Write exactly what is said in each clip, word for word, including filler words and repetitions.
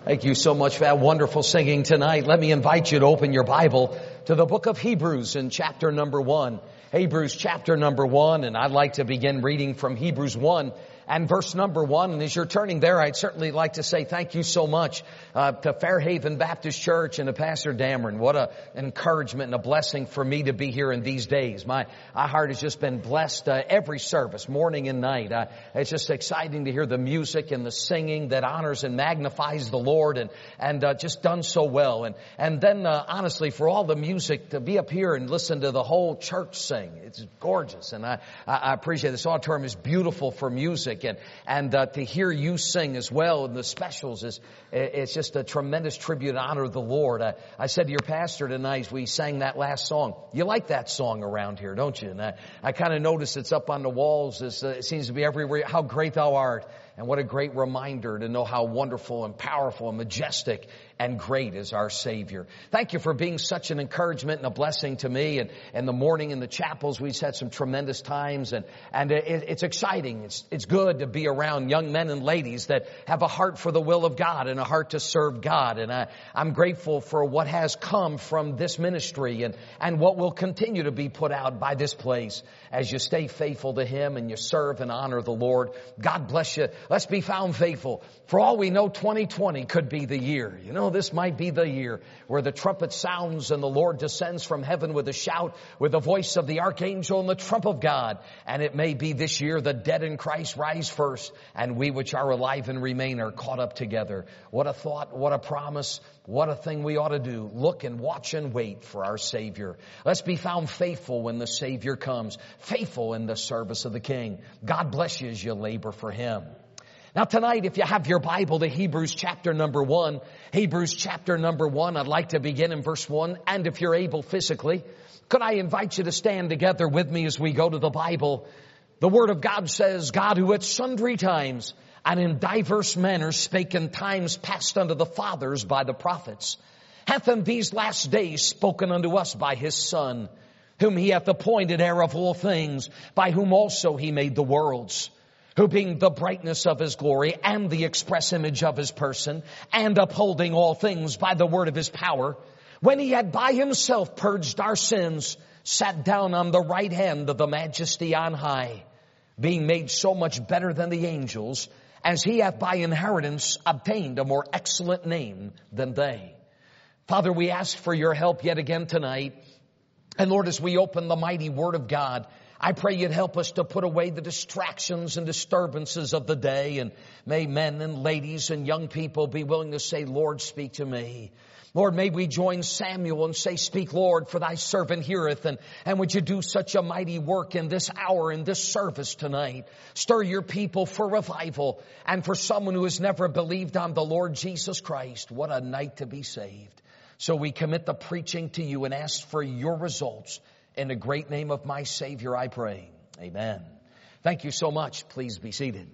Thank you so much for that wonderful singing tonight. Let me invite you to open your Bible to the book of Hebrews in chapter number one. Hebrews chapter number one, and I'd like to begin reading from Hebrews one and verse number one. And as you're turning there, I'd certainly like to say thank you so much uh, to Fairhaven Baptist Church and to Pastor Dameron. What a, an encouragement and a blessing for me to be here in these days. My, my heart has just been blessed uh, every service, morning and night. Uh, it's just exciting to hear the music and the singing that honors and magnifies the Lord, and and uh, just done so well. And and then uh, honestly, for all the music, to be up here and listen to the whole church sing, it's gorgeous. And I I appreciate this auditorium is beautiful for music. And, and uh, to hear you sing as well in the specials is, it's just a tremendous tribute and honor of the Lord. I, I said to your pastor tonight, we sang that last song. You like that song around here, don't you? And I, I kind of notice it's up on the walls. It's, uh, it seems to be everywhere. How great thou art. And what a great reminder to know how wonderful and powerful and majestic and great is our Savior. Thank you for being such an encouragement and a blessing to me. And in the morning in the chapels, we've had some tremendous times. And, and it, it's exciting. It's, it's good to be around young men and ladies that have a heart for the will of God and a heart to serve God. And I, I'm grateful for what has come from this ministry and, and what will continue to be put out by this place as you stay faithful to Him and you serve and honor the Lord. God bless you. Let's be found faithful. For all we know, twenty twenty could be the year. You know, this might be the year where the trumpet sounds and the Lord descends from heaven with a shout, with the voice of the archangel and the trump of God. And it may be this year the dead in Christ rise first, and we which are alive and remain are caught up together. What a thought, what a promise, what a thing we ought to do. Look and watch and wait for our Savior. Let's be found faithful when the Savior comes, faithful in the service of the King. God bless you as you labor for Him. Now tonight, if you have your Bible to Hebrews chapter number one, Hebrews chapter number one, I'd like to begin in verse one. And if you're able physically, could I invite you to stand together with me as we go to the Bible? The Word of God says, God who at sundry times and in diverse manners spake in times past unto the fathers by the prophets, hath in these last days spoken unto us by His Son, whom He hath appointed heir of all things, by whom also He made the worlds, who being the brightness of His glory and the express image of His person, and upholding all things by the word of His power, when He had by Himself purged our sins, sat down on the right hand of the Majesty on high, being made so much better than the angels, as He hath by inheritance obtained a more excellent name than they. Father, we ask for your help yet again tonight. And Lord, as we open the mighty Word of God, I pray you'd help us to put away the distractions and disturbances of the day. And may men and ladies and young people be willing to say, Lord, speak to me. Lord, may we join Samuel and say, speak, Lord, for thy servant heareth. And, and would you do such a mighty work in this hour, in this service tonight? Stir your people for revival. And for someone who has never believed on the Lord Jesus Christ, what a night to be saved. So we commit the preaching to you and ask for your results. In the great name of my Savior, I pray. Amen. Thank you so much. Please be seated.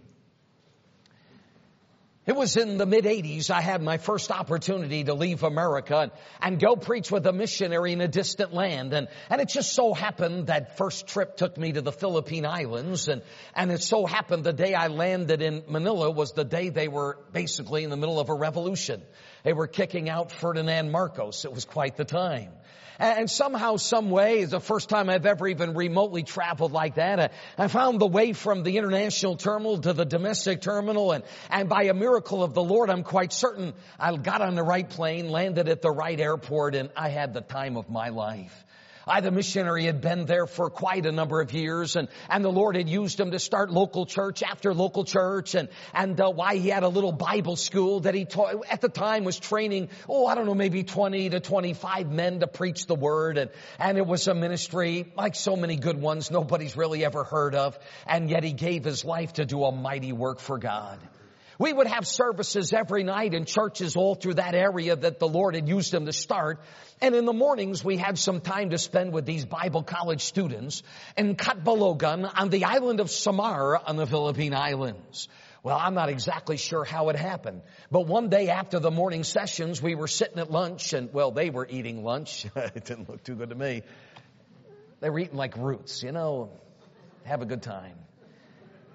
It was in the mid eighties I had my first opportunity to leave America and, and go preach with a missionary in a distant land. And, and it just so happened that first trip took me to the Philippine Islands. And, and it so happened the day I landed in Manila was the day they were basically in the middle of a revolution. They were kicking out Ferdinand Marcos. It was quite the time. And somehow, some way, it's the first time I've ever even remotely traveled like that. I found the way from the international terminal to the domestic terminal. And, and by a miracle of the Lord, I'm quite certain I got on the right plane, landed at the right airport, and I had the time of my life. I, the missionary, had been there for quite a number of years, and, and the Lord had used him to start local church after local church, and, and uh, why he had a little Bible school that he taught, at the time was training, oh, I don't know, maybe twenty to twenty-five men to preach the word, and, and it was a ministry like so many good ones nobody's really ever heard of, and yet he gave his life to do a mighty work for God. We would have services every night in churches all through that area that the Lord had used him to start. And in the mornings, we had some time to spend with these Bible college students in Catbalogan on the island of Samar on the Philippine Islands. Well, I'm not exactly sure how it happened. But one day after the morning sessions, we were sitting at lunch and, well, they were eating lunch. It didn't look too good to me. They were eating like roots, you know, have a good time.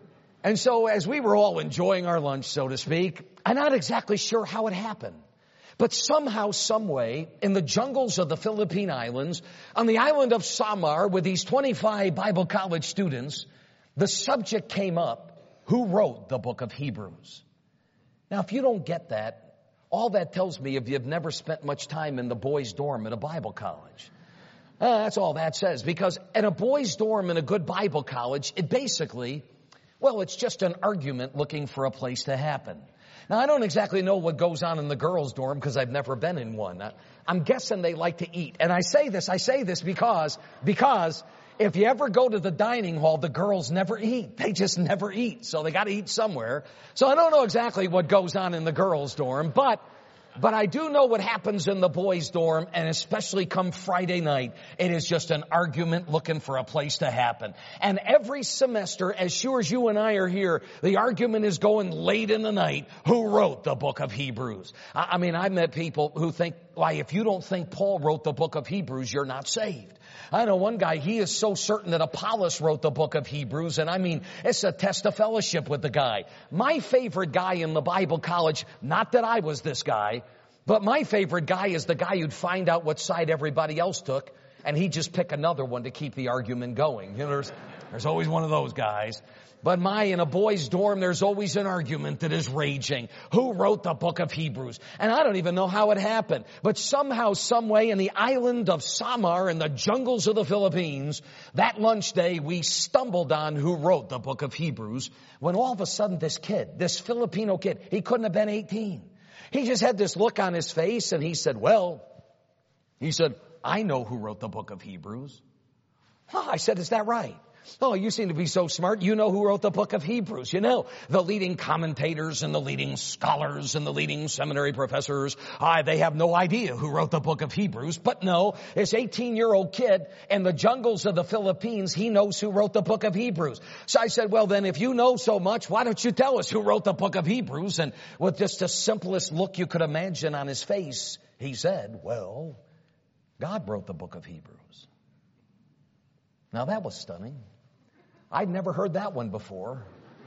And so as we were all enjoying our lunch, so to speak, I'm not exactly sure how it happened. But somehow, some way, in the jungles of the Philippine Islands, on the island of Samar, with these twenty-five Bible college students, the subject came up, who wrote the book of Hebrews? Now, if you don't get that, all that tells me if you've never spent much time in the boys' dorm at a Bible college. Uh, that's all that says. Because at a boys' dorm in a good Bible college, it basically, well, it's just an argument looking for a place to happen. Now, I don't exactly know what goes on in the girls' dorm because I've never been in one. I'm guessing they like to eat. And I say this, I say this because, because if you ever go to the dining hall, the girls never eat. They just never eat. So they got to eat somewhere. So I don't know exactly what goes on in the girls' dorm, but But I do know what happens in the boys' dorm, and especially come Friday night, it is just an argument looking for a place to happen. And every semester, as sure as you and I are here, the argument is going late in the night, who wrote the book of Hebrews? I mean, I've met people who think, why, if you don't think Paul wrote the book of Hebrews, you're not saved. I know one guy, he is so certain that Apollos wrote the book of Hebrews, and I mean, it's a test of fellowship with the guy. My favorite guy in the Bible college, not that I was this guy, but my favorite guy is the guy who'd find out what side everybody else took, and he'd just pick another one to keep the argument going. You know, there's, there's always one of those guys. But my, in a boys' dorm, there's always an argument that is raging. Who wrote the book of Hebrews? And I don't even know how it happened. But somehow, some way, in the island of Samar, in the jungles of the Philippines, that lunch day, we stumbled on who wrote the book of Hebrews, when all of a sudden this kid, this Filipino kid, he couldn't have been eighteen. He just had this look on his face, and he said, well, he said, I know who wrote the book of Hebrews. Oh, I said, is that right? Oh, you seem to be so smart. You know who wrote the book of Hebrews. You know, the leading commentators and the leading scholars and the leading seminary professors, ah, they have no idea who wrote the book of Hebrews. But no, this eighteen-year-old kid in the jungles of the Philippines, he knows who wrote the book of Hebrews. So I said, well, then, if you know so much, why don't you tell us who wrote the book of Hebrews? And with just the simplest look you could imagine on his face, he said, well, God wrote the book of Hebrews. Now, that was stunning. I'd never heard that one before.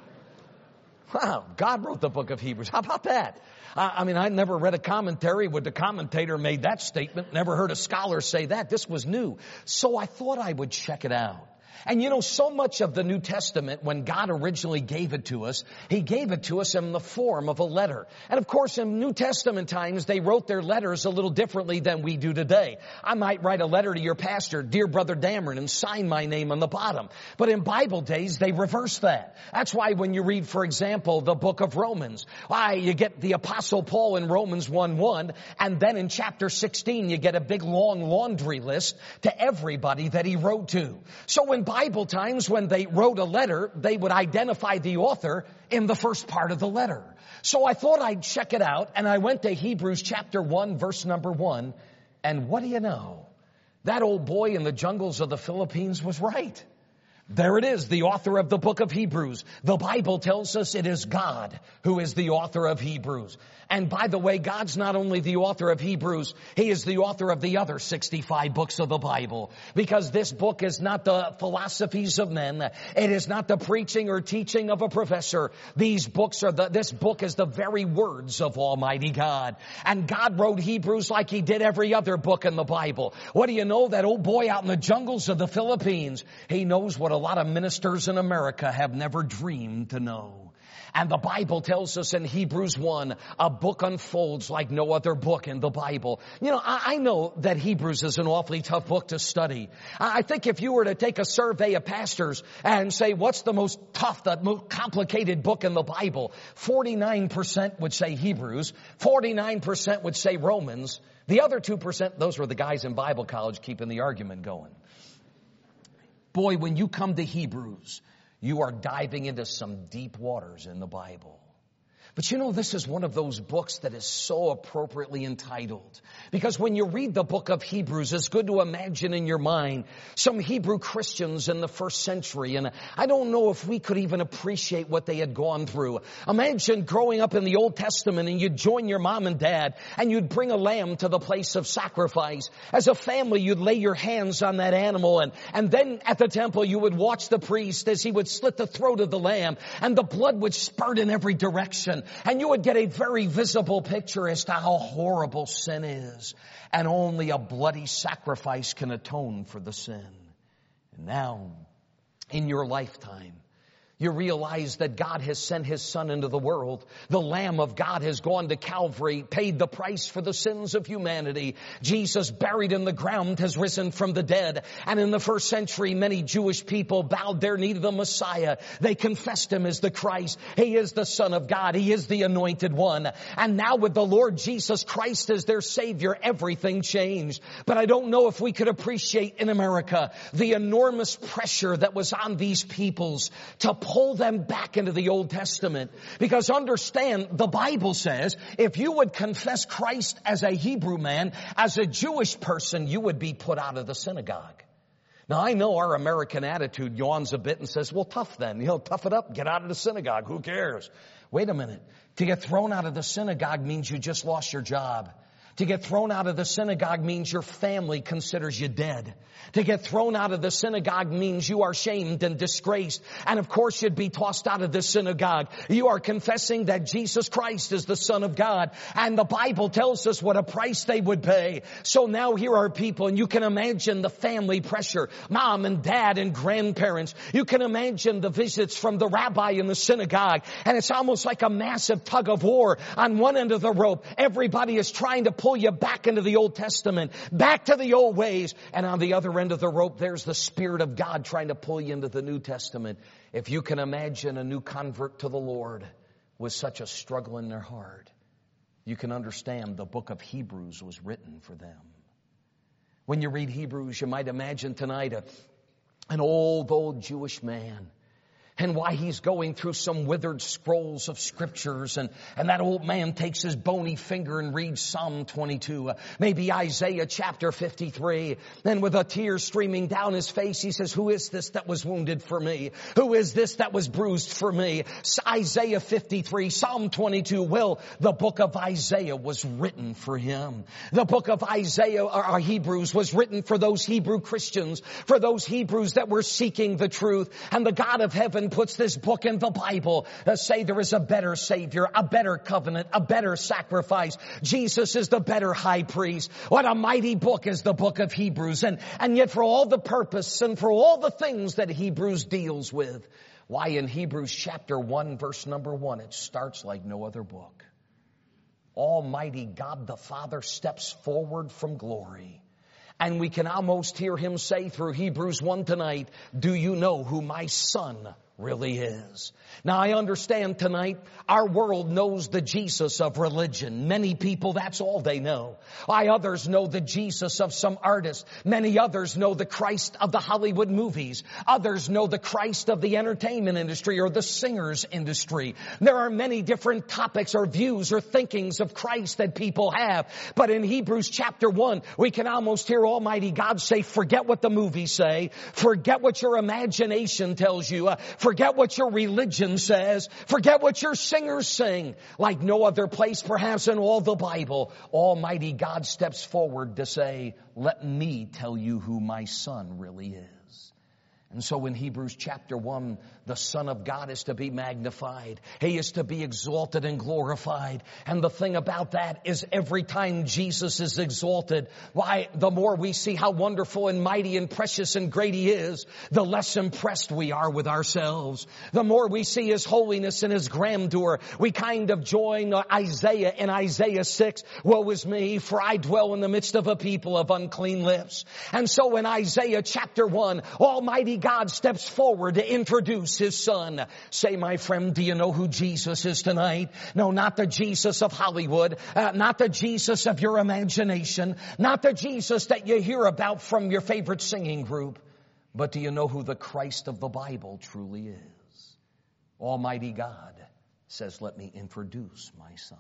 Wow, God wrote the book of Hebrews. How about that? Uh, I mean, I never read a commentary where the commentator made that statement. Never heard a scholar say that. This was new. So I thought I would check it out. And you know, so much of the New Testament, when God originally gave it to us, He gave it to us in the form of a letter. And of course, in New Testament times, they wrote their letters a little differently than we do today. I might write a letter to your pastor, dear Brother Dameron, and sign my name on the bottom. But in Bible days, they reversed that. That's why when you read, for example, the book of Romans, why you get the Apostle Paul in Romans one one, and then in chapter sixteen, you get a big long laundry list to everybody that he wrote to. So in Bible times, when they wrote a letter, they would identify the author in the first part of the letter. So I thought I'd check it out, and I went to Hebrews chapter one, verse number one, and what do you know? That old boy in the jungles of the Philippines was right. There it is, the author of the book of Hebrews. The Bible tells us it is God who is the author of Hebrews. And by the way, God's not only the author of Hebrews, He is the author of the other sixty-five books of the Bible. Because this book is not the philosophies of men. It is not the preaching or teaching of a professor. These books are the, this book is the very words of Almighty God. And God wrote Hebrews like He did every other book in the Bible. What do you know? That old boy out in the jungles of the Philippines, he knows what a lot of ministers in America have never dreamed to know. And the Bible tells us in Hebrews one, a book unfolds like no other book in the Bible. You know, I, I know that Hebrews is an awfully tough book to study. I think if you were to take a survey of pastors and say, what's the most tough, the most complicated book in the Bible? forty-nine percent would say Hebrews. forty-nine percent would say Romans. The other two percent, those were the guys in Bible college keeping the argument going. Boy, when you come to Hebrews, you are diving into some deep waters in the Bible. But you know, this is one of those books that is so appropriately entitled. Because when you read the book of Hebrews, it's good to imagine in your mind some Hebrew Christians in the first century. And I don't know if we could even appreciate what they had gone through. Imagine growing up in the Old Testament and you'd join your mom and dad and you'd bring a lamb to the place of sacrifice. As a family, you'd lay your hands on that animal. And, and then at the temple, you would watch the priest as he would slit the throat of the lamb and the blood would spurt in every direction. And you would get a very visible picture as to how horrible sin is. And only a bloody sacrifice can atone for the sin. And now, in your lifetime, you realize that God has sent His Son into the world. The Lamb of God has gone to Calvary, paid the price for the sins of humanity. Jesus, buried in the ground, has risen from the dead. And in the first century, many Jewish people bowed their knee to the Messiah. They confessed Him as the Christ. He is the Son of God. He is the Anointed One. And now with the Lord Jesus Christ as their Savior, everything changed. But I don't know if we could appreciate in America the enormous pressure that was on these peoples to pull them back into the Old Testament. Because understand, the Bible says, if you would confess Christ as a Hebrew man, as a Jewish person, you would be put out of the synagogue. Now, I know our American attitude yawns a bit and says, well, tough then. You know, tough it up, get out of the synagogue. Who cares? Wait a minute. To get thrown out of the synagogue means you just lost your job. To get thrown out of the synagogue means your family considers you dead. To get thrown out of the synagogue means you are shamed and disgraced. And of course you'd be tossed out of the synagogue. You are confessing that Jesus Christ is the Son of God. And the Bible tells us what a price they would pay. So now here are people, and you can imagine the family pressure. Mom and dad and grandparents. You can imagine the visits from the rabbi in the synagogue. And it's almost like a massive tug of war. On one end of the rope, everybody is trying to pull you back into the Old Testament, back to the old ways. And on the other end of the rope, there's the Spirit of God trying to pull you into the New Testament. If you can imagine a new convert to the Lord with such a struggle in their heart, you can understand the book of Hebrews was written for them. When you read Hebrews, you might imagine tonight a, an old, old Jewish man. And why he's going through some withered scrolls of scriptures. And, and that old man takes his bony finger and reads Psalm twenty-two. Uh, maybe Isaiah chapter fifty-three. Then with a tear streaming down his face, he says, who is this that was wounded for me? Who is this that was bruised for me? Isaiah fifty-three, Psalm twenty-two. Well, the book of Isaiah was written for him. The book of Isaiah, or Hebrews, was written for those Hebrew Christians, for those Hebrews that were seeking the truth. And the God of heaven puts this book in the Bible to say there is a better Savior, a better covenant, a better sacrifice. Jesus is the better high priest. What a mighty book is the book of Hebrews. And, and yet for all the purpose and for all the things that Hebrews deals with, why in Hebrews chapter one, verse number one, it starts like no other book. Almighty God the Father steps forward from glory. And we can almost hear Him say through Hebrews one tonight, do you know who my Son really is? Now I understand tonight our world knows the Jesus of religion. Many people, that's all they know. I others know the Jesus of some artist. Many others know the Christ of the Hollywood movies. Others know the Christ of the entertainment industry or the singers industry. There are many different topics or views or thinkings of Christ that people have. But in Hebrews chapter one, we can almost hear Almighty God say, forget what the movies say. Forget what your imagination tells you. Uh, forget what your religion says. Forget what your singers sing. Like no other place perhaps in all the Bible, Almighty God steps forward to say, let me tell you who my Son really is. And so in Hebrews chapter one, the Son of God is to be magnified. He is to be exalted and glorified. And the thing about that is every time Jesus is exalted, why, the more we see how wonderful and mighty and precious and great He is, the less impressed we are with ourselves. The more we see His holiness and His grandeur, we kind of join Isaiah in Isaiah six. Woe is me, for I dwell in the midst of a people of unclean lips. And so in Isaiah chapter one, Almighty God steps forward to introduce His Son. Say, my friend, do you know who Jesus is tonight? No, not the Jesus of Hollywood, uh, not the Jesus of your imagination, not the Jesus that you hear about from your favorite singing group. But do you know who the Christ of the Bible truly is? Almighty God says, let me introduce my son.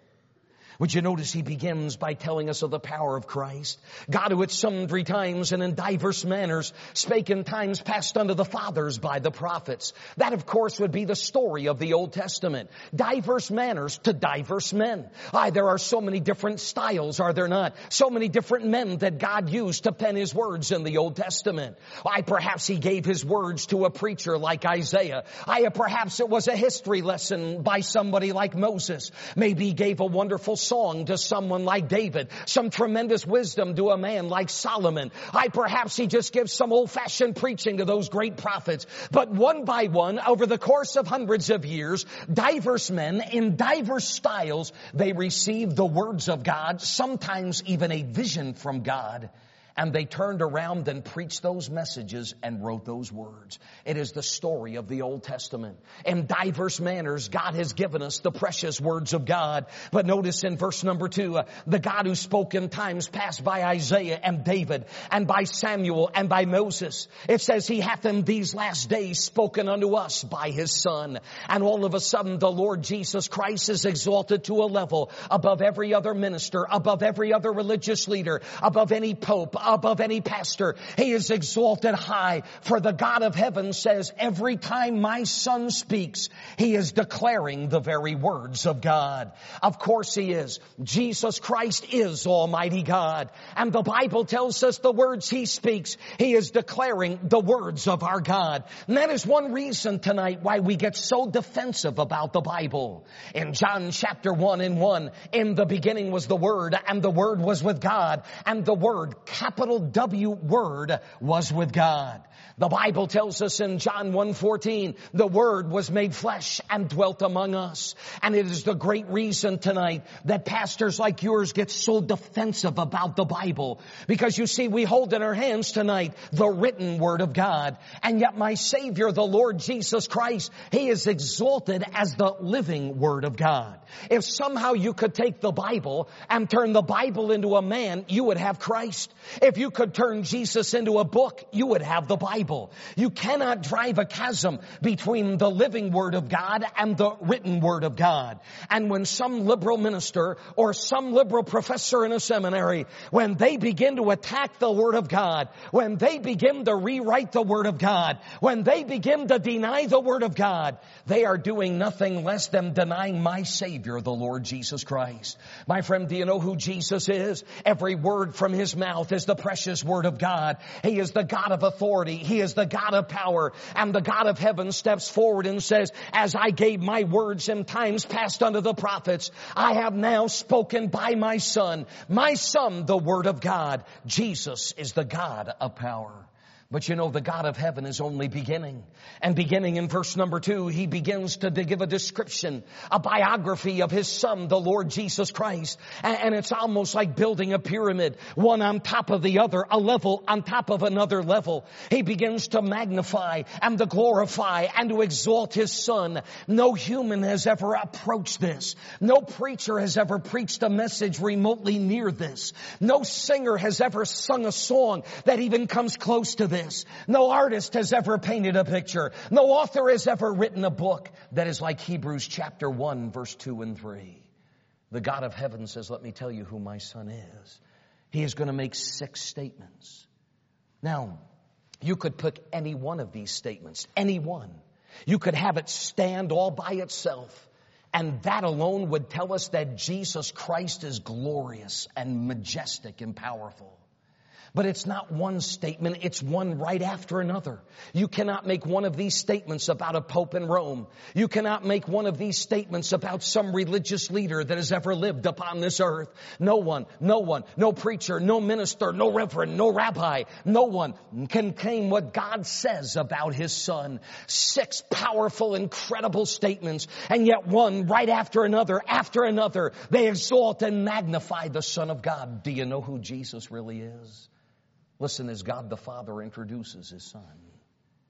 Would you notice he begins by telling us of the power of Christ? God, who at sundry times and in diverse manners spake in times past unto the fathers by the prophets. That, of course, would be the story of the Old Testament. Diverse manners to diverse men. Aye, there are so many different styles, are there not? So many different men that God used to pen his words in the Old Testament. Aye, perhaps he gave his words to a preacher like Isaiah. Aye, perhaps it was a history lesson by somebody like Moses. Maybe he gave a wonderful song to someone like David, some tremendous wisdom to a man like Solomon. I perhaps he just gives some old-fashioned preaching to those great prophets. But one by one, over the course of hundreds of years, diverse men in diverse styles, they received the words of God, sometimes even a vision from God. And they turned around and preached those messages and wrote those words. It is the story of the Old Testament. In diverse manners, God has given us the precious words of God. But notice in verse number two, uh, the God who spoke in times past by Isaiah and David and by Samuel and by Moses. It says he hath in these last days spoken unto us by his Son. And all of a sudden the Lord Jesus Christ is exalted to a level above every other minister, above every other religious leader, above any pope, above any pastor. He is exalted high, for the God of heaven says, every time my Son speaks, he is declaring the very words of God. Of course he is. Jesus Christ is Almighty God. And the Bible tells us the words he speaks, he is declaring the words of our God. And that is one reason tonight why we get so defensive about the Bible. In John chapter one and one, in the beginning was the Word, and the Word was with God, and the Word, capital W, Word, was with God. The Bible tells us in John one fourteen, the Word was made flesh and dwelt among us. And it is the great reason tonight that pastors like yours get so defensive about the Bible. Because you see, we hold in our hands tonight the written Word of God. And yet my Savior, the Lord Jesus Christ, he is exalted as the living Word of God. If somehow you could take the Bible and turn the Bible into a man, you would have Christ. If you could turn Jesus into a book, you would have the Bible. You cannot drive a chasm between the living Word of God and the written Word of God. And when some liberal minister or some liberal professor in a seminary, when they begin to attack the Word of God, when they begin to rewrite the Word of God, when they begin to deny the Word of God, they are doing nothing less than denying my Savior, the Lord Jesus Christ. My friend, do you know who Jesus is? Every word from his mouth is the precious Word of God. He is the God of authority. He is the God of power. And the God of heaven steps forward and says, as I gave my words in times past unto the prophets, I have now spoken by my Son. My Son, the Word of God. Jesus is the God of power. But you know, the God of heaven is only beginning. And beginning in verse number two, he begins to give a description, a biography of his Son, the Lord Jesus Christ. And it's almost like building a pyramid, one on top of the other, a level on top of another level. He begins to magnify and to glorify and to exalt his Son. No human has ever approached this. No preacher has ever preached a message remotely near this. No singer has ever sung a song that even comes close to this. No artist has ever painted a picture. No author has ever written a book that is like Hebrews chapter one, verse two and three. The God of heaven says, let me tell you who my Son is. He is going to make six statements. Now, you could pick any one of these statements, any one. You could have it stand all by itself. And that alone would tell us that Jesus Christ is glorious and majestic and powerful. But it's not one statement, it's one right after another. You cannot make one of these statements about a pope in Rome. You cannot make one of these statements about some religious leader that has ever lived upon this earth. No one, no one, no preacher, no minister, no reverend, no rabbi, no one can claim what God says about his Son. Six powerful, incredible statements, and yet one right after another, after another, they exalt and magnify the Son of God. Do you know who Jesus really is? Listen as God the Father introduces his Son.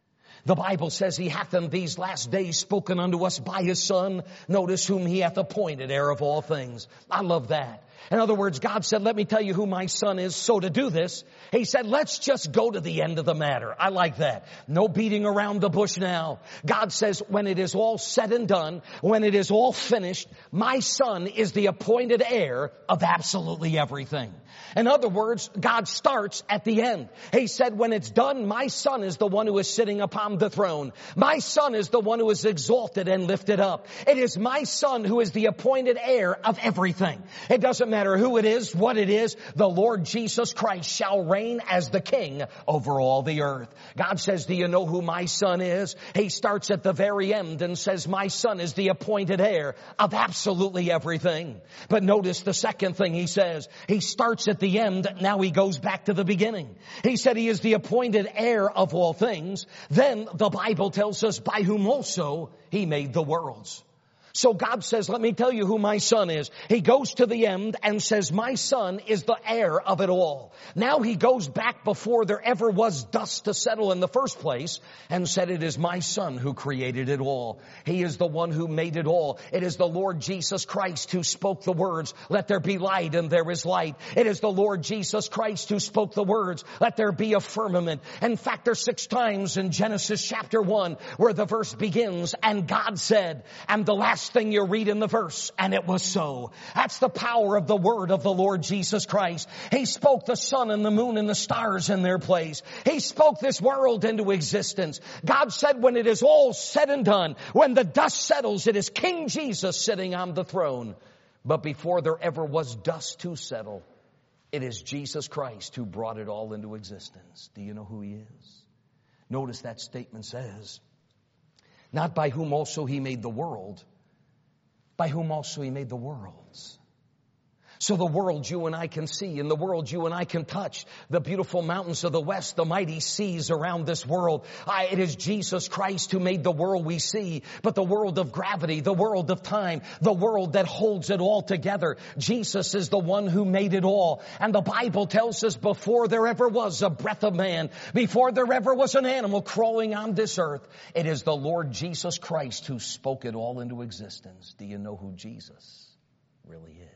The Bible says he hath in these last days spoken unto us by his Son. Notice whom he hath appointed heir of all things. I love that. In other words, God said, let me tell you who my Son is. So to do this, he said, let's just go to the end of the matter. I like that. No beating around the bush now. God says, when it is all said and done, when it is all finished, my Son is the appointed heir of absolutely everything. In other words, God starts at the end. He said, when it's done, my Son is the one who is sitting upon the throne. My Son is the one who is exalted and lifted up. It is my Son who is the appointed heir of everything. It doesn't matter who it is, what it is, the Lord Jesus Christ shall reign as the King over all the earth. God says, do you know who my Son is? He starts at the very end and says, my Son is the appointed heir of absolutely everything. But notice the second thing he says. He starts at the end, now he goes back to the beginning. He said he is the appointed heir of all things. Then the Bible tells us by whom also he made the worlds. So God says, let me tell you who my Son is. He goes to the end and says, my Son is the heir of it all. Now he goes back before there ever was dust to settle in the first place and said, it is my Son who created it all. He is the one who made it all. It is the Lord Jesus Christ who spoke the words, let there be light, and there is light. It is the Lord Jesus Christ who spoke the words, let there be a firmament. In fact, there's six times in Genesis chapter one where the verse begins, and God said, and the last thing you read in the verse, and it was so. That's the power of the word of the Lord Jesus Christ. He spoke the sun and the moon and the stars in their place. He spoke this world into existence. God said, when it is all said and done, when the dust settles, it is King Jesus sitting on the throne. But before there ever was dust to settle, it is Jesus Christ who brought it all into existence. Do you know who he is? Notice that statement says, not by whom also he made the world, by whom also he made the worlds. So the world you and I can see, and the world you and I can touch, the beautiful mountains of the west, the mighty seas around this world. I, it is Jesus Christ who made the world we see, but the world of gravity, the world of time, the world that holds it all together. Jesus is the one who made it all. And the Bible tells us before there ever was a breath of man, before there ever was an animal crawling on this earth, it is the Lord Jesus Christ who spoke it all into existence. Do you know who Jesus really is?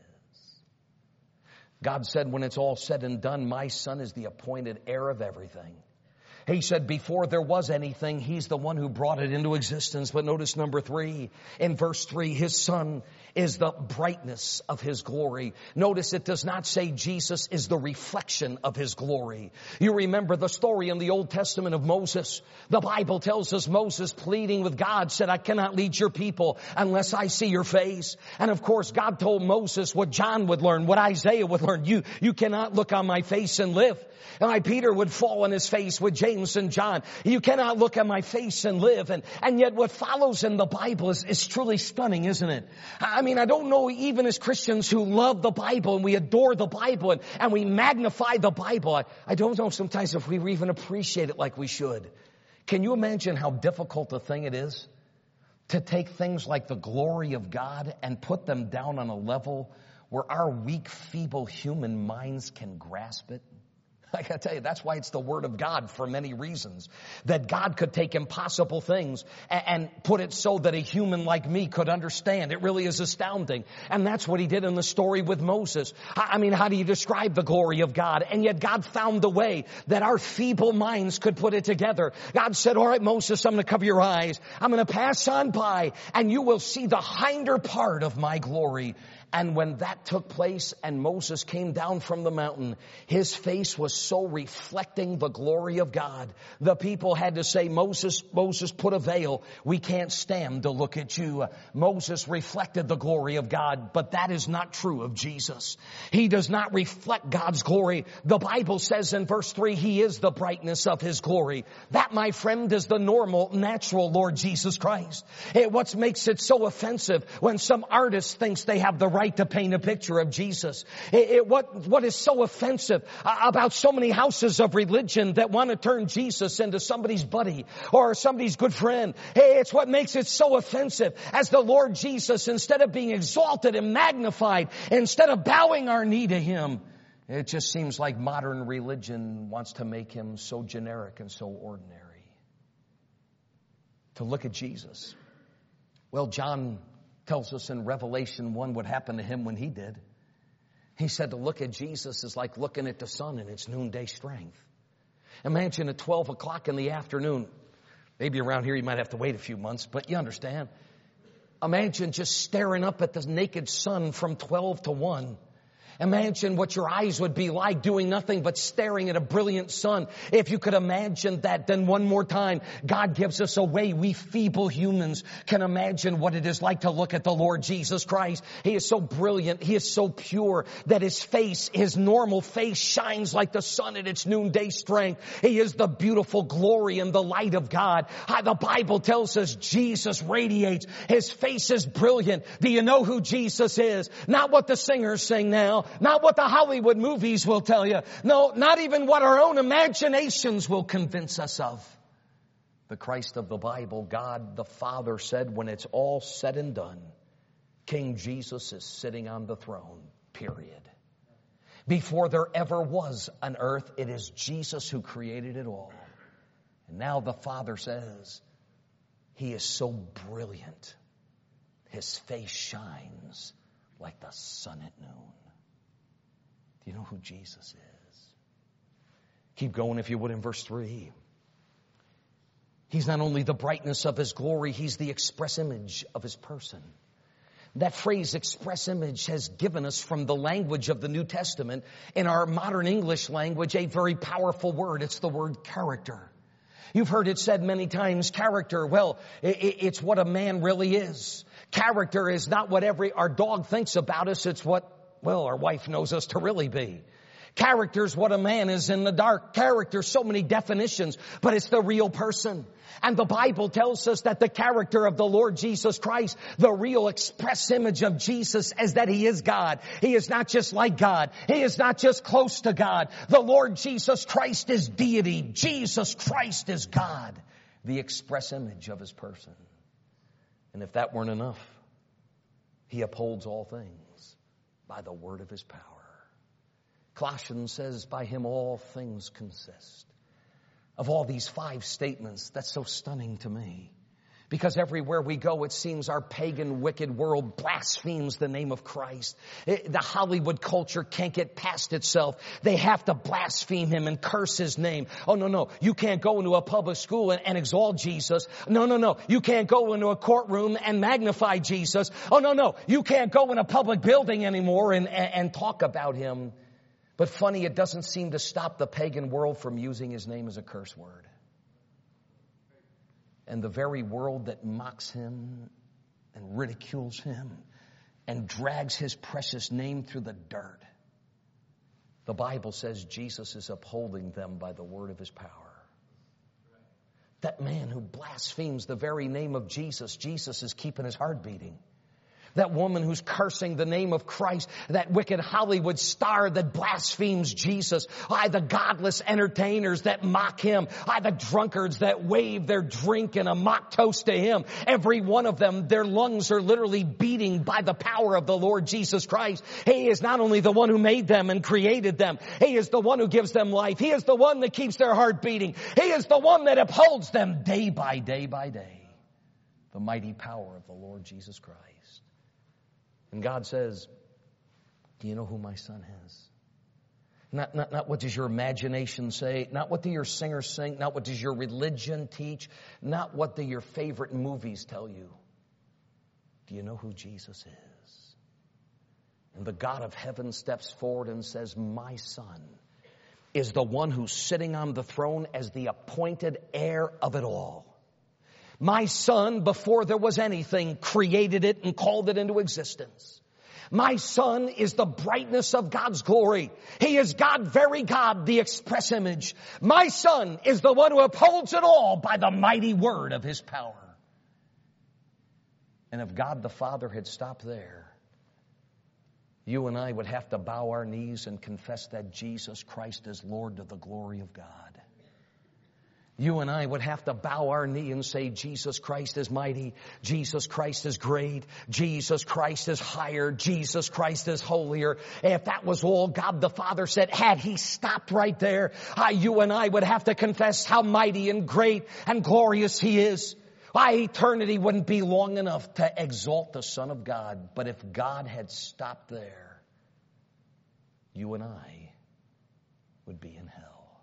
God said, when it's all said and done, my Son is the appointed heir of everything. He said before there was anything, he's the one who brought it into existence. But notice number three, in verse three, his Son is the brightness of his glory. Notice it does not say Jesus is the reflection of his glory. You remember the story in the Old Testament of Moses. The Bible tells us Moses, pleading with God, said, I cannot lead your people unless I see your face. And of course, God told Moses what John would learn, what Isaiah would learn. You, you cannot look on my face and live. And I, Peter would fall on his face with James and John. You cannot look at my face and live. And, and yet what follows in the Bible is, is truly stunning, isn't it? I mean, I don't know, even as Christians who love the Bible and we adore the Bible and, and we magnify the Bible, I, I don't know sometimes if we even appreciate it like we should. Can you imagine how difficult a thing it is to take things like the glory of God and put them down on a level where our weak, feeble human minds can grasp it? I gotta tell you, that's why it's the Word of God for many reasons. That God could take impossible things and, and put it so that a human like me could understand. It really is astounding. And that's what he did in the story with Moses. I mean, how do you describe the glory of God? And yet God found the way that our feeble minds could put it together. God said, all right, Moses, I'm going to cover your eyes. I'm going to pass on by and you will see the hinder part of my glory. And when that took place and Moses came down from the mountain, his face was so reflecting the glory of God. The people had to say, Moses, Moses, put a veil. We can't stand to look at you. Moses reflected the glory of God, but that is not true of Jesus. He does not reflect God's glory. The Bible says in verse three, he is the brightness of his glory. That, my friend, is the normal, natural Lord Jesus Christ. It, what makes it so offensive when some artist thinks they have the right to paint a picture of Jesus. It, it, what, what is so offensive about so many houses of religion that want to turn Jesus into somebody's buddy or somebody's good friend? It's what makes it so offensive as the Lord Jesus, instead of being exalted and magnified, instead of bowing our knee to him, it just seems like modern religion wants to make him so generic and so ordinary. to look at Jesus. Well, John tells us in Revelation one what happened to him when he did. He said to look at Jesus is like looking at the sun in its noonday strength. Imagine at twelve o'clock in the afternoon. Maybe around here you might have to wait a few months, but you understand. Imagine just staring up at the naked sun from twelve to one. Imagine what your eyes would be like doing nothing but staring at a brilliant sun. If you could imagine that, then one more time, God gives us a way we feeble humans can imagine what it is like to look at the Lord Jesus Christ. He is so brilliant. He is so pure that his face, his normal face shines like the sun at its noonday strength. He is the beautiful glory and the light of God. The Bible tells us Jesus radiates. His face is brilliant. Do you know who Jesus is? Not what the singers sing now. Not what the Hollywood movies will tell you. No, not even what our own imaginations will convince us of. The Christ of the Bible, God the Father said, when it's all said and done, King Jesus is sitting on the throne, period. Before there ever was an earth, it is Jesus who created it all. And now the Father says, he is so brilliant. His face shines like the sun at noon. Do you know who Jesus is? Keep going if you would in verse three. He's not only the brightness of his glory, he's the express image of his person. That phrase, express image, has given us from the language of the New Testament, in our modern English language, a very powerful word. It's the word character. You've heard it said many times, character, well, it's what a man really is. Character is not what every our dog thinks about us, it's what, well, our wife knows us to really be. Character's what a man is in the dark. Character, so many definitions, but it's the real person. And the Bible tells us that the character of the Lord Jesus Christ, the real express image of Jesus, is that he is God. He is not just like God. He is not just close to God. The Lord Jesus Christ is deity. Jesus Christ is God, the express image of his person. And if that weren't enough, he upholds all things by the word of his power. Colossians says, by him all things consist. Of all these five statements, that's so stunning to me. Because everywhere we go, it seems our pagan, wicked world blasphemes the name of Christ. It, the Hollywood culture can't get past itself. They have to blaspheme him and curse his name. Oh, no, no. You can't go into a public school and, and exalt Jesus. No, no, no. You can't go into a courtroom and magnify Jesus. Oh, no, no. You can't go in a public building anymore and, and, and talk about him. But funny, it doesn't seem to stop the pagan world from using his name as a curse word. And the very world that mocks him and ridicules him and drags his precious name through the dirt, the Bible says Jesus is upholding them by the word of his power. That man who blasphemes the very name of Jesus, Jesus is keeping his heart beating. That woman who's cursing the name of Christ, that wicked Hollywood star that blasphemes Jesus, I, the godless entertainers that mock him, I, the drunkards that wave their drink in a mock toast to him, every one of them, their lungs are literally beating by the power of the Lord Jesus Christ. He is not only the one who made them and created them, he is the one who gives them life. He is the one that keeps their heart beating. He is the one that upholds them day by day by day. The mighty power of the Lord Jesus Christ. And God says, do you know who my son is? Not, not, not what does your imagination say, not what do your singers sing, not what does your religion teach, not what do your favorite movies tell you. Do you know who Jesus is? And the God of heaven steps forward and says, my son is the one who's sitting on the throne as the appointed heir of it all. My son, before there was anything, created it and called it into existence. My son is the brightness of God's glory. He is God, very God, the express image. My son is the one who upholds it all by the mighty word of his power. And if God the Father had stopped there, you and I would have to bow our knees and confess that Jesus Christ is Lord to the glory of God. You and I would have to bow our knee and say, Jesus Christ is mighty. Jesus Christ is great. Jesus Christ is higher. Jesus Christ is holier. If that was all God the Father said, had he stopped right there, you and I would have to confess how mighty and great and glorious he is. My eternity wouldn't be long enough to exalt the Son of God. But if God had stopped there, you and I would be in hell.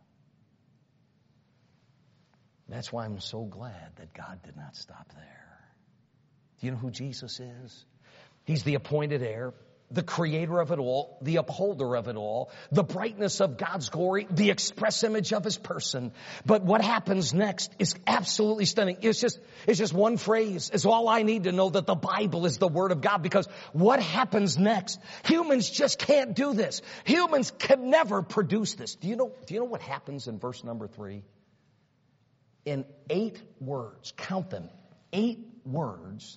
That's why I'm so glad that God did not stop there. Do you know who Jesus is? He's the appointed heir, the creator of it all, the upholder of it all, the brightness of God's glory, the express image of his person. But what happens next is absolutely stunning. It's just, it's just one phrase. It's all I need to know that the Bible is the Word of God, because what happens next? Humans just can't do this. Humans can never produce this. Do you know, do you know what happens in verse number three? In eight words, count them, eight words,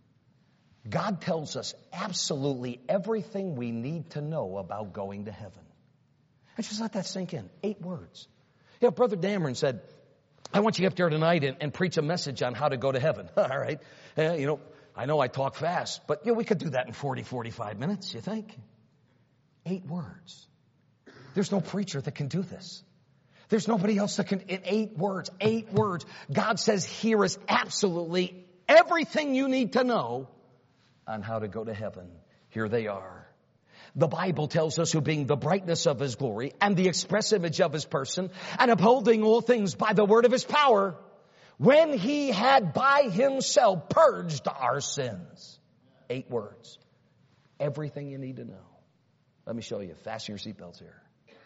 God tells us absolutely everything we need to know about going to heaven. And just let that sink in. Eight words. You know, Brother Dameron said, I want you up there tonight and, and preach a message on how to go to heaven. All right. Uh, you know, I know I talk fast, but you know, we could do that in forty, forty-five minutes, you think? Eight words. There's no preacher that can do this. There's nobody else that can, in eight words, eight words. God says, here is absolutely everything you need to know on how to go to heaven. Here they are. The Bible tells us, who being the brightness of his glory and the express image of his person, and upholding all things by the word of his power, when he had by himself purged our sins. Eight words. Everything you need to know. Let me show you. Fasten your seatbelts here.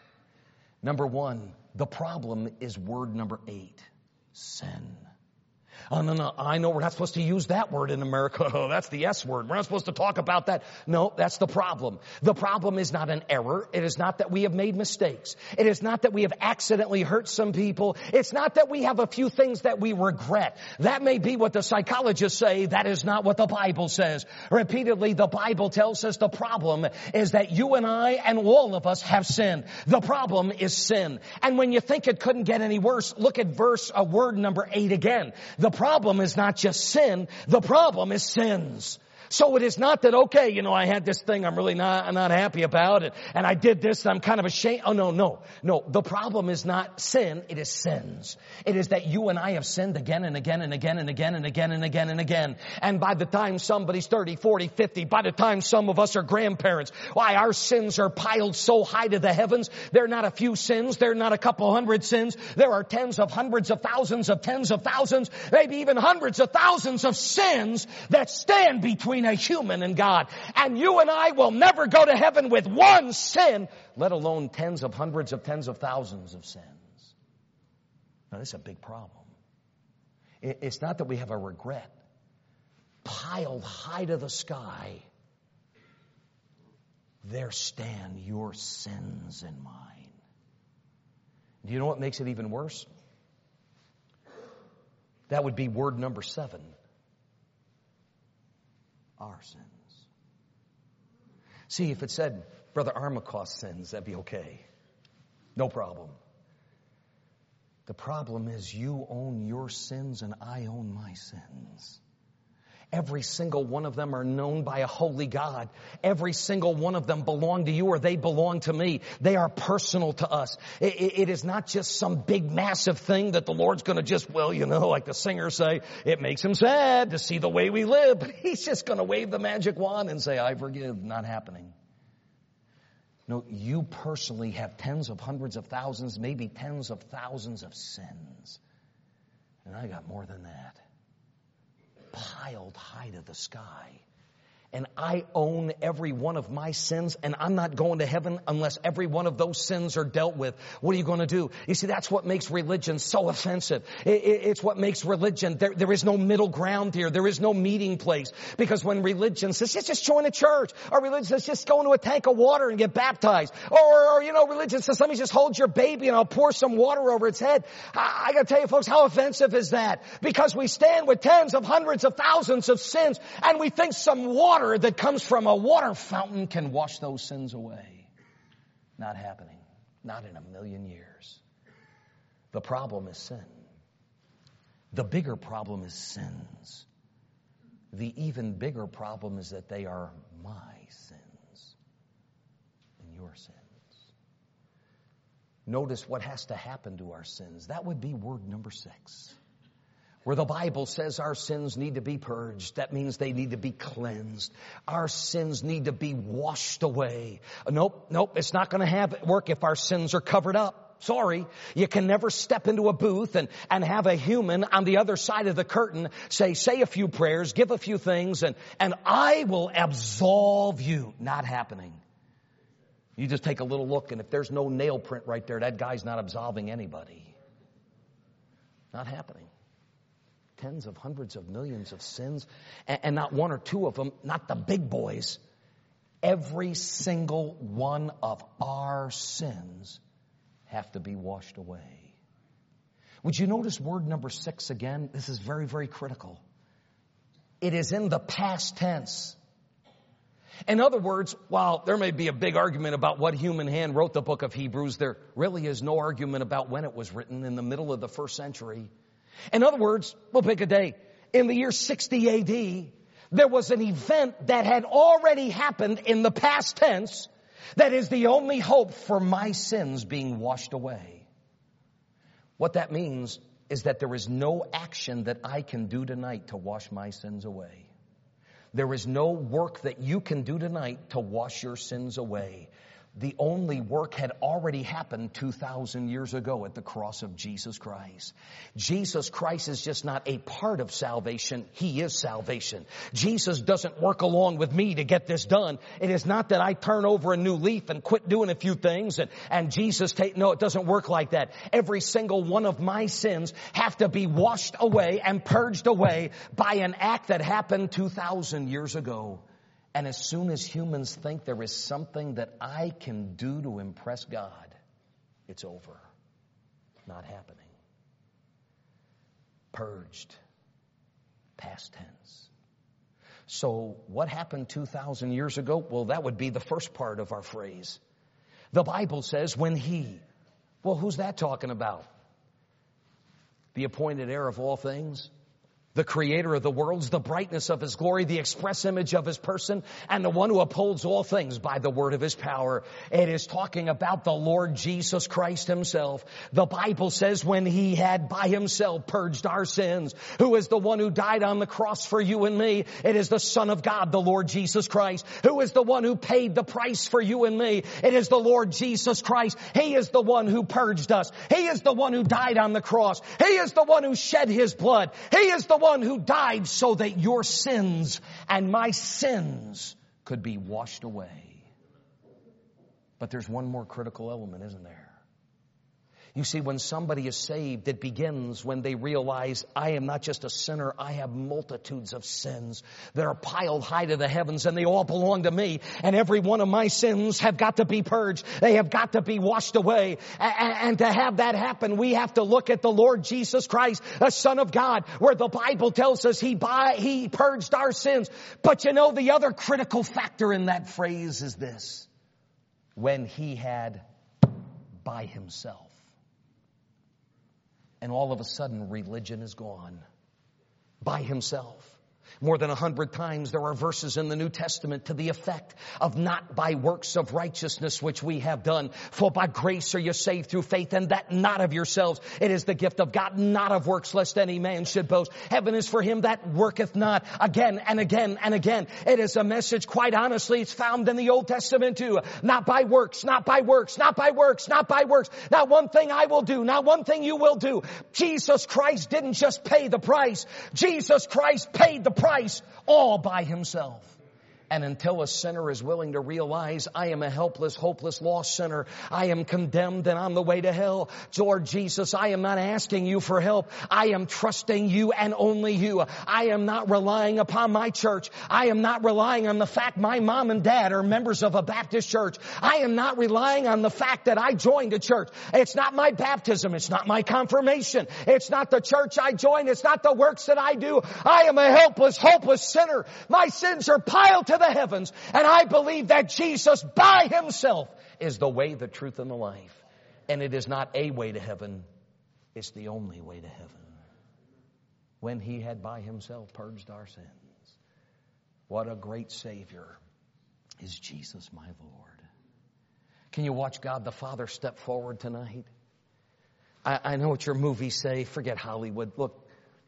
Number one, the problem is word number eight. Sin. Oh, no, no, I know we're not supposed to use that word in America. Oh, that's the S word. We're not supposed to talk about that. No, that's the problem. The problem is not an error. It is not that we have made mistakes. It is not that we have accidentally hurt some people. It's not that we have a few things that we regret. That may be what the psychologists say. That is not what the Bible says. Repeatedly, the Bible tells us the problem is that you and I and all of us have sinned. The problem is sin. And when you think it couldn't get any worse, look at verse, uh, word number eight again. The problem is not just sin. The problem is sins. So it is not that, okay, you know, I had this thing I'm really not, I'm not happy about it, and I did this and I'm kind of ashamed. Oh, no, no. No, the problem is not sin, it is sins. It is that you and I have sinned again and again and again and again and again and again and again. And by the time somebody's thirty, forty, fifty, by the time some of us are grandparents, why, our sins are piled so high to the heavens. They're not a few sins. They're not a couple hundred sins. There are tens of hundreds of thousands of tens of thousands, maybe even hundreds of thousands of sins that stand between a human and God. And you and I will never go to heaven with one sin, let alone tens of hundreds of tens of thousands of sins. Now, this is a big problem. It's not that we have a regret piled high to the sky. There stand your sins and mine. Do you know what makes it even worse? That would be word number seven. Our sins. See, if it said Brother Armacost sins, that'd be okay. No problem. The problem is you own your sins and I own my sins. Every single one of them are known by a holy God. Every single one of them belong to you or they belong to me. They are personal to us. It, it, it is not just some big massive thing that the Lord's going to just, well, you know, like the singers say, it makes him sad to see the way we live. But he's just going to wave the magic wand and say, I forgive. Not happening. No, you personally have tens of hundreds of thousands, maybe tens of thousands of sins. And I got more than that. Piled high to the sky. And I own every one of my sins, and I'm not going to heaven unless every one of those sins are dealt with. What are you going to do? You see, that's what makes religion so offensive. It, it, it's what makes religion, there, there is no middle ground here. There is no meeting place. Because when religion says, just, just join a church, or religion says, just go into a tank of water and get baptized, or, or you know, religion says, let me just hold your baby and I'll pour some water over its head. I, I got to tell you, folks, how offensive is that? Because we stand with tens of hundreds of thousands of sins, and we think some water that comes from a water fountain can wash those sins away. Not happening. Not in a million years. The problem is sin. The bigger problem is sins. The even bigger problem is that they are my sins and your sins. Notice what has to happen to our sins. That would be word number six. where the Bible says our sins need to be purged. That means they need to be cleansed. Our sins need to be washed away. Nope, nope, it's not going to have it work if our sins are covered up. Sorry, you can never step into a booth and, and have a human on the other side of the curtain say, say a few prayers, give a few things, and, and I will absolve you. Not happening. You just take a little look, and if there's no nail print right there, that guy's not absolving anybody. Not happening. Tens of hundreds of millions of sins, and, and not one or two of them, not the big boys. Every single one of our sins have to be washed away. Would you notice word number six again? This is very, very critical. It is in the past tense. In other words, while there may be a big argument about what human hand wrote the book of Hebrews, there really is no argument about when it was written, in the middle of the first century. In other words, we'll pick a day. In the year sixty A D, there was an event that had already happened in the past tense that is the only hope for my sins being washed away. What that means is that there is no action that I can do tonight to wash my sins away. There is no work that you can do tonight to wash your sins away. The only work had already happened two thousand years ago at the cross of Jesus Christ. Jesus Christ is just not a part of salvation. He is salvation. Jesus doesn't work along with me to get this done. It is not that I turn over a new leaf and quit doing a few things and, and Jesus take, no, it doesn't work like that. Every single one of my sins have to be washed away and purged away by an act that happened two thousand years ago. And as soon as humans think there is something that I can do to impress God, it's over. Not happening. Purged. Past tense. So what happened two thousand years ago? Well, that would be the first part of our phrase. The Bible says when he. Well, who's that talking about? The appointed heir of all things? The creator of the worlds, the brightness of his glory, the express image of his person, and the one who upholds all things by the word of his power. It is talking about the Lord Jesus Christ himself. The Bible says when he had by himself purged our sins, who is the one who died on the cross for you and me. It is the Son of God, the Lord Jesus Christ, who is the one who paid the price for you and me. It is the Lord Jesus Christ. He is the one who purged us. He is the one who died on the cross. He is the one who shed his blood. He is the one who died so that your sins and my sins could be washed away. But there's one more critical element, isn't there? You see, when somebody is saved, it begins when they realize, I am not just a sinner, I have multitudes of sins that are piled high to the heavens, and they all belong to me. And every one of my sins have got to be purged. They have got to be washed away. And to have that happen, we have to look at the Lord Jesus Christ, the Son of God, where the Bible tells us He by, He purged our sins. But you know, the other critical factor in that phrase is this: when He had by Himself. And all of a sudden, religion is gone. By himself. More than a hundred times there are verses in the New Testament to the effect of not by works of righteousness which we have done. For by grace are you saved through faith, and that not of yourselves. It is the gift of God, not of works, lest any man should boast. Heaven is for him that worketh not. Again and again and again. It is a message, quite honestly, it's found in the Old Testament too. Not by works, not by works, not by works, not by works. Not one thing I will do, not one thing you will do. Jesus Christ didn't just pay the price. Jesus Christ paid the price. Price all by himself. And until a sinner is willing to realize, I am a helpless, hopeless, lost sinner, I am condemned and on the way to hell. Lord Jesus, I am not asking you for help. I am trusting you and only you. I am not relying upon my church. I am not relying on the fact my mom and dad are members of a Baptist church. I am not relying on the fact that I joined a church. It's not my baptism. It's not my confirmation. It's not the church I joined. It's not the works that I do. I am a helpless, hopeless sinner. My sins are piled to the heavens, and I believe that Jesus by himself is the way, the truth, and the life. And it is not a way to heaven, it's the only way to heaven. When he had by himself purged our sins. What a great Savior is Jesus my Lord. Can you watch God the Father step forward tonight? I, I know what your movies say. Forget Hollywood. Look,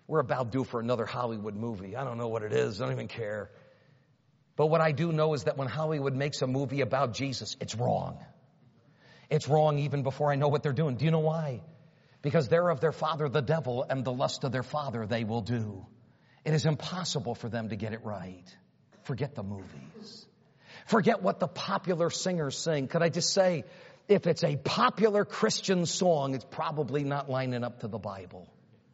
We're about due for another Hollywood movie. I don't know what it is. I don't even care. But what I do know is that when Hollywood makes a movie about Jesus, it's wrong. It's wrong even before I know what they're doing. Do you know why? Because they're of their father the devil, and the lust of their father they will do. It is impossible for them to get it right. Forget the movies. Forget what the popular singers sing. Could I just say, if it's a popular Christian song, it's probably not lining up to the Bible.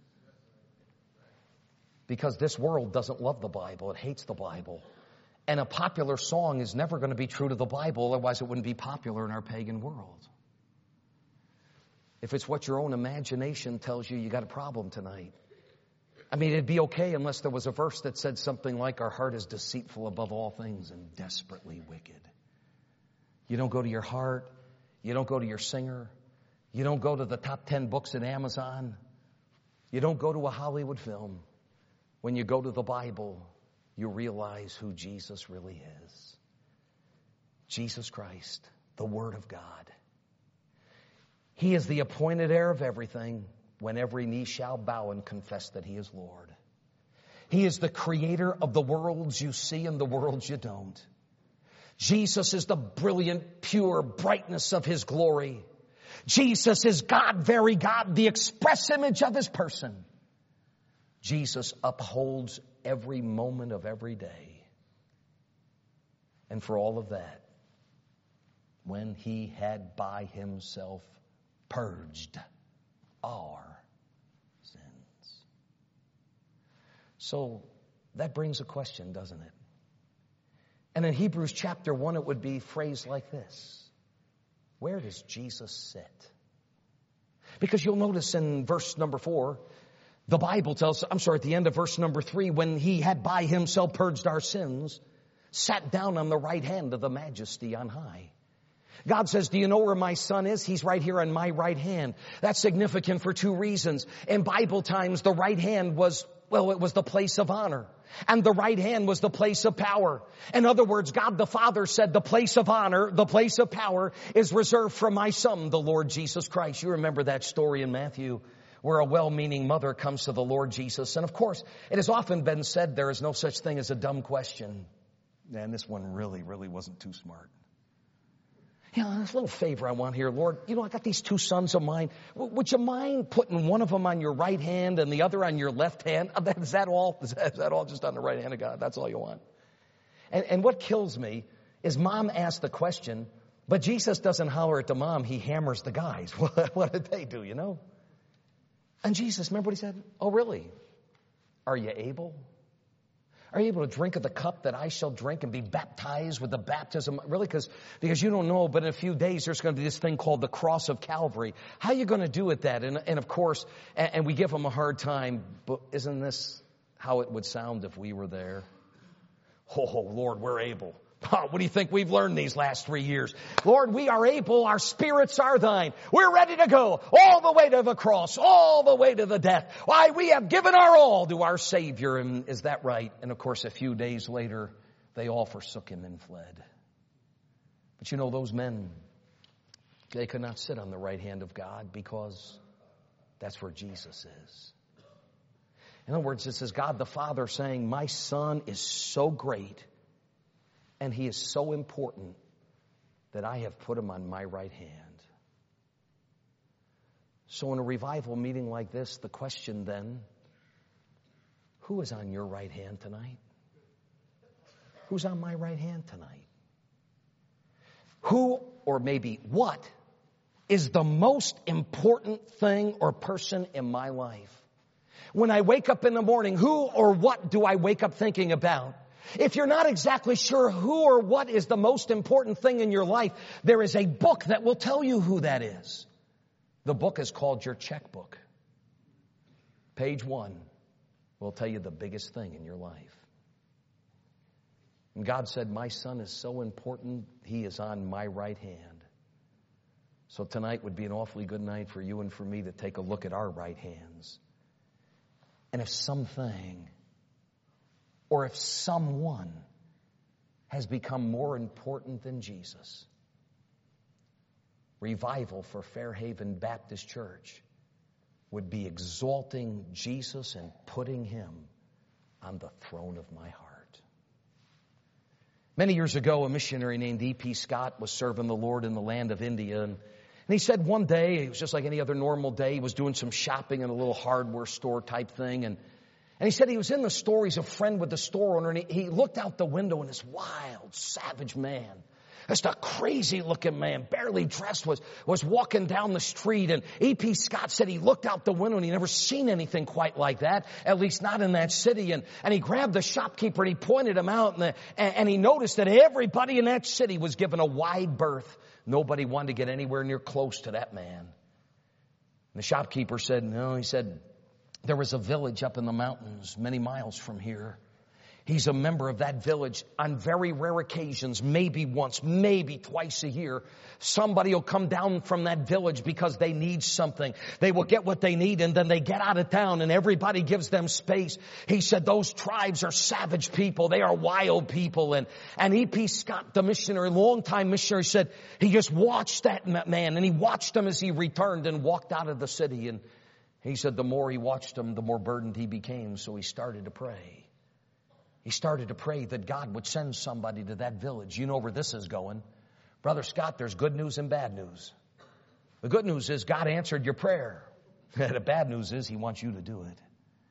Because this world doesn't love the Bible. It hates the Bible. And a popular song is never going to be true to the Bible, otherwise it wouldn't be popular in our pagan world. If it's what your own imagination tells you, you got a problem tonight. I mean, it'd be okay unless there was a verse that said something like, our heart is deceitful above all things and desperately wicked. You don't go to your heart. You don't go to your singer. You don't go to the top ten books at Amazon. You don't go to a Hollywood film. When you go to the Bible, you realize who Jesus really is. Jesus Christ, the Word of God. He is the appointed heir of everything, when every knee shall bow and confess that He is Lord. He is the creator of the worlds you see and the worlds you don't. Jesus is the brilliant, pure brightness of His glory. Jesus is God, very God, the express image of His person. Jesus upholds every moment of every day. And for all of that, when He had by Himself purged our sins. So that brings a question, doesn't it? And in Hebrews chapter one, it would be phrased like this. Where does Jesus sit? Because you'll notice in verse number four, the Bible tells, I'm sorry, at the end of verse number three, when He had by Himself purged our sins, sat down on the right hand of the Majesty on high. God says, do you know where my Son is? He's right here on my right hand. That's significant for two reasons. In Bible times, the right hand was, well, it was the place of honor. And the right hand was the place of power. In other words, God the Father said the place of honor, the place of power is reserved for my Son, the Lord Jesus Christ. You remember that story in Matthew where a well-meaning mother comes to the Lord Jesus. And of course, it has often been said there is no such thing as a dumb question. And this one really, really wasn't too smart. You know, this little favor I want here, Lord, you know, I got these two sons of mine. W- would you mind putting one of them on your right hand and the other on your left hand? Is that all? Is that, is that all just on the right hand of God? That's all you want? And, and what kills me is Mom asked the question, but Jesus doesn't holler at the mom. He hammers the guys. What, what did they do, you know? And Jesus, remember what He said? Oh, really? Are you able? Are you able to drink of the cup that I shall drink and be baptized with the baptism? Really? Because because you don't know, but in a few days there's going to be this thing called the cross of Calvary. How are you going to do with that? And, and of course, and, and we give them a hard time, but isn't this how it would sound if we were there? Oh, Lord, we're able. What do you think we've learned these last three years? Lord, we are able. Our spirits are thine. We're ready to go all the way to the cross, all the way to the death. Why, we have given our all to our Savior. And is that right? And of course, a few days later, they all forsook Him and fled. But you know, those men, they could not sit on the right hand of God because that's where Jesus is. In other words, this is God the Father saying, my Son is so great and He is so important that I have put Him on my right hand. So in a revival meeting like this, the question then, who is on your right hand tonight? Who's on my right hand tonight? Who, or maybe what, is the most important thing or person in my life? When I wake up in the morning, who or what do I wake up thinking about? If you're not exactly sure who or what is the most important thing in your life, there is a book that will tell you who that is. The book is called your checkbook. Page one will tell you the biggest thing in your life. And God said, my Son is so important, He is on my right hand. So tonight would be an awfully good night for you and for me to take a look at our right hands. And if something or if someone has become more important than Jesus, revival for Fairhaven Baptist Church would be exalting Jesus and putting him on the throne of my heart. Many years ago, a missionary named E P Scott was serving the Lord in the land of India. And, and he said one day, it was just like any other normal day, he was doing some shopping in a little hardware store type thing. And, and he said he was in the store, he's a friend with the store owner, and he, he looked out the window, and this wild, savage man, just a crazy looking man, barely dressed, was, was walking down the street. And E P Scott said he looked out the window and he never seen anything quite like that, at least not in that city. And, and he grabbed the shopkeeper and he pointed him out, and, the, and, and he noticed that everybody in that city was given a wide berth. Nobody wanted to get anywhere near close to that man. And the shopkeeper said, no, he said, there was a village up in the mountains many miles from here. He's a member of that village. On very rare occasions, maybe once, maybe twice a year, somebody will come down from that village because they need something. They will get what they need, and then they get out of town and everybody gives them space. He said those tribes are savage people. They are wild people. And, and E P Scott, the missionary, longtime missionary, said he just watched that man, and he watched him as he returned and walked out of the city. And he said the more he watched him, the more burdened he became. So he started to pray. He started to pray that God would send somebody to that village. You know where this is going. Brother Scott, there's good news and bad news. The good news is God answered your prayer. The bad news is he wants you to do it.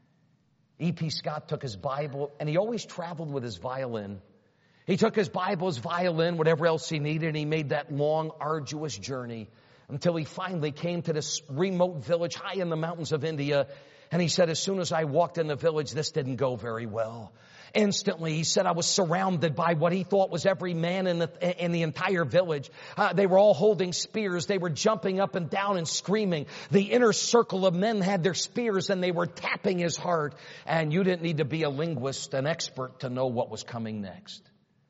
E P Scott took his Bible, and he always traveled with his violin. He took his Bible, his violin, whatever else he needed, and he made that long, arduous journey until he finally came to this remote village high in the mountains of India. And he said, as soon as I walked in the village, this didn't go very well. Instantly, he said, I was surrounded by what he thought was every man in the, in the entire village. Uh, they were all holding spears. They were jumping up and down and screaming. The inner circle of men had their spears, and they were tapping his heart. And you didn't need to be a linguist, an expert, to know what was coming next.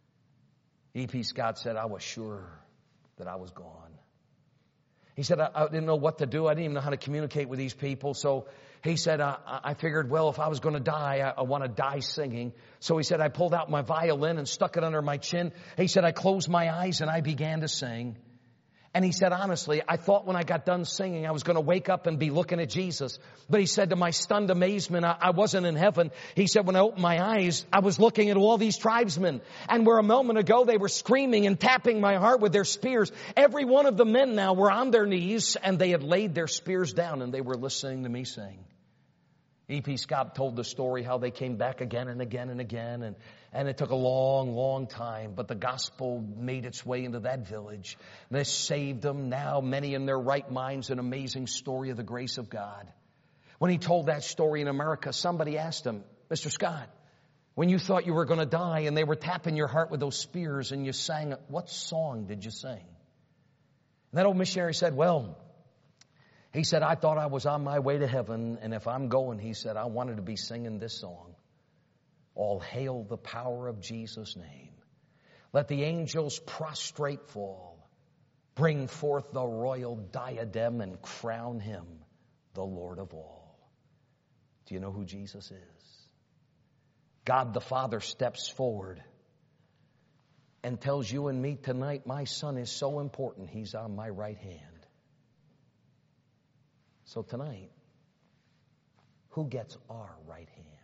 E P Scott said, I was sure that I was gone. He said, I, I didn't know what to do. I didn't even know how to communicate with these people. So he said, I, I figured, well, if I was going to die, I, I want to die singing. So he said, I pulled out my violin and stuck it under my chin. He said, I closed my eyes and I began to sing. And he said, honestly, I thought when I got done singing, I was going to wake up and be looking at Jesus. But he said, to my stunned amazement, I, I wasn't in heaven. He said, when I opened my eyes, I was looking at all these tribesmen. And where a moment ago they were screaming and tapping my heart with their spears, every one of the men now were on their knees, and they had laid their spears down, and they were listening to me sing. E P Scott told the story how they came back again and again and again, and, and it took a long, long time, but the gospel made its way into that village. They saved them. Now many in their right minds, an amazing story of the grace of God. When he told that story in America, somebody asked him, Mister Scott, when you thought you were going to die and they were tapping your heart with those spears and you sang, what song did you sing? And that old missionary said, well, he said, I thought I was on my way to heaven, and if I'm going, he said, I wanted to be singing this song. All hail the power of Jesus' name. Let the angels prostrate fall. Bring forth the royal diadem and crown him the Lord of all. Do you know who Jesus is? God the Father steps forward and tells you and me tonight, my son is so important, he's on my right hand. So tonight, who gets our right hand?